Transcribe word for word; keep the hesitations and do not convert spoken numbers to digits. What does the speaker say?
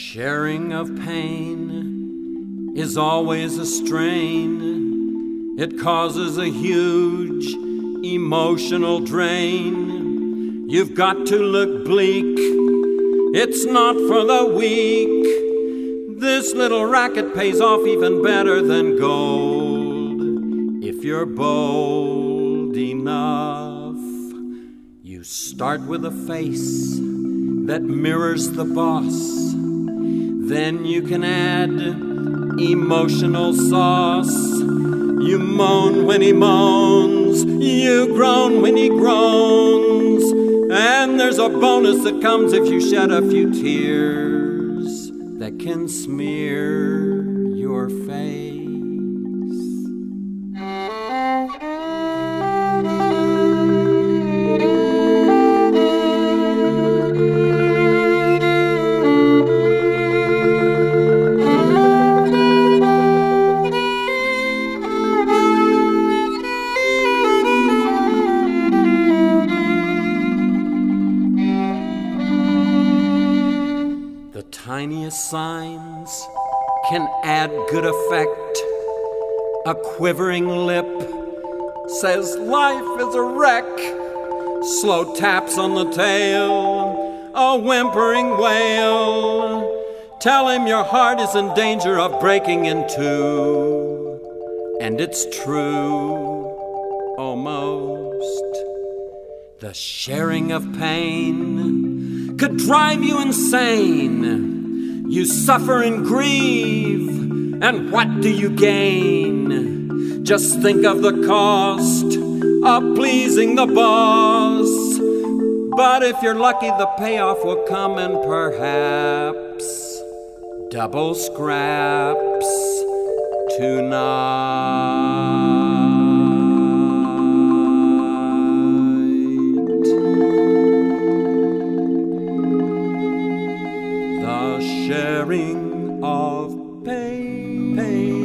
sharing of pain is always a strain. It causes a huge emotional drain. You've got to look bleak. It's not for the weak. This little racket pays off even better than gold. If you're bold enough, you start with a face that mirrors the boss. Then you can add emotional sauce. You moan when he moans, you groan when he groans, and there's a bonus that comes if you shed a few tears that can smear your face. The tiniest signs can add good effect. A quivering lip says life is a wreck. Slow taps on the tail, a whimpering wail. Tell him your heart is in danger of breaking in two. And it's true, almost. The sharing of pain could drive you insane. You suffer and grieve, and what do you gain? Just think of the cost of pleasing the boss. But if you're lucky, the payoff will come in perhaps double scraps tonight. Sharing of pain. pain.